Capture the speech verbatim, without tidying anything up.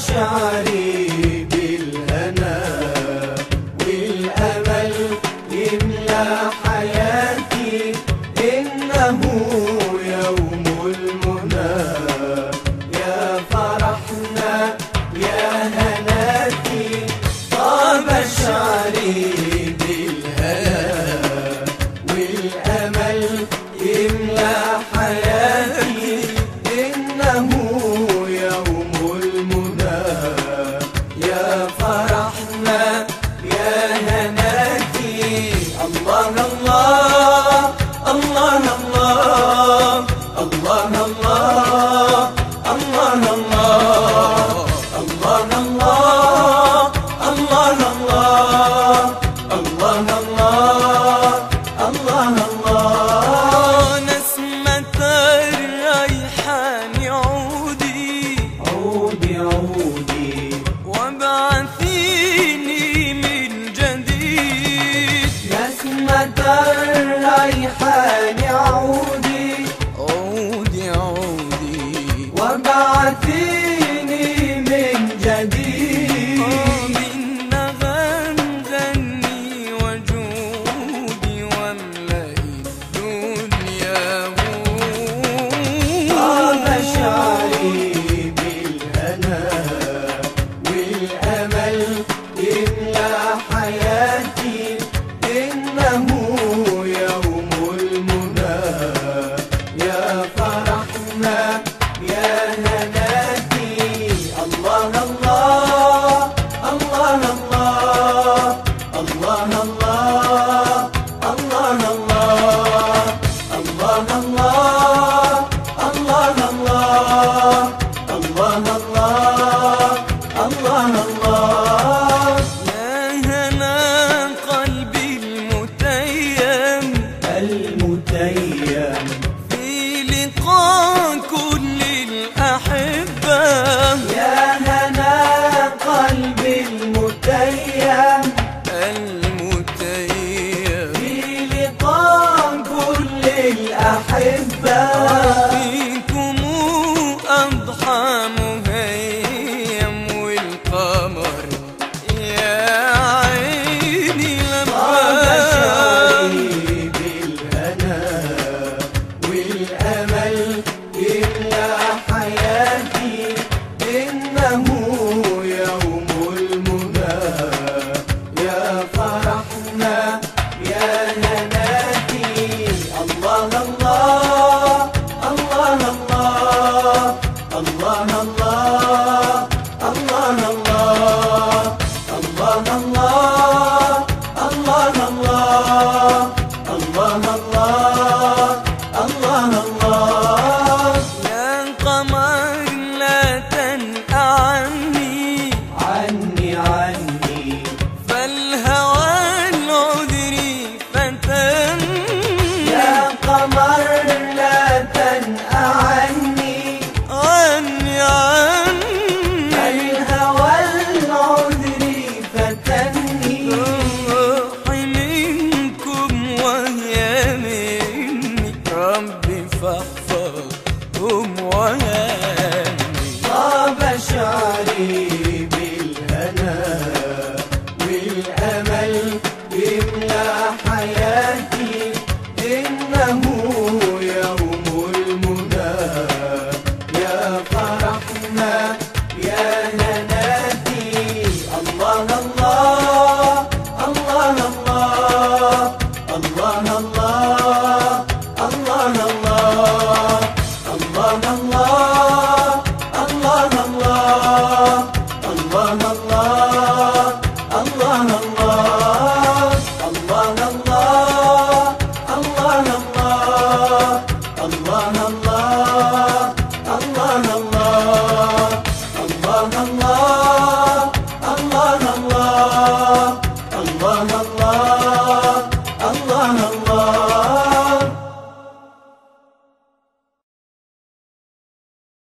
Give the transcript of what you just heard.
شعري بالهنا والأمل يملى حياتي، إنه يوم المنى يا فرحنا يا هناتي. طاب شعري بالهنا والأمل يملى حياتي، إنه يوم المنى يا فرحنا يا هناتي. الله الله الله الله الله الله الله الله الله الله الله الله الله. نسمة الريحان عودي عودي عودي وابعثيني من جديد. نسمة الريحان عودي عودي عودي وابعثيني من جديد. من نغم غني وجودي واملأ الدنيا طاب هود. شعري بالهنا والأمل يملى حياتي، إنه يوم المنى يا فرحنا يا هناتي. الله الله الله الله الله الله الله الله الله الله الله الله الله. يا هنا قلبي المتيم المتيم في لقاء كل الأحبة. يا هنا قلبي المتيم المتيم في لقاء كل الأحبة. فيكم أضحى مهيم والقمر يا عيني طاب لما شعري بالهنا والأمل يملى حياتي، إنه يوم المنى يا فرحنا يا هناتي. الله الله الله الله الله الله الله الله الله الله الله الله. يا قمر لا تنأ عني عني عني فالهوى العذري فتن. يا قمر لا تنأ عني عني عني الهوى العذري فتني. روحي منكم وهي مني ربي فاحفظهم وهاني. طاب شعري بالهنا والأمل يملى حياتي، إنه يوم المنى يا فرحنا يا هناتي. الله الله الله الله الله الله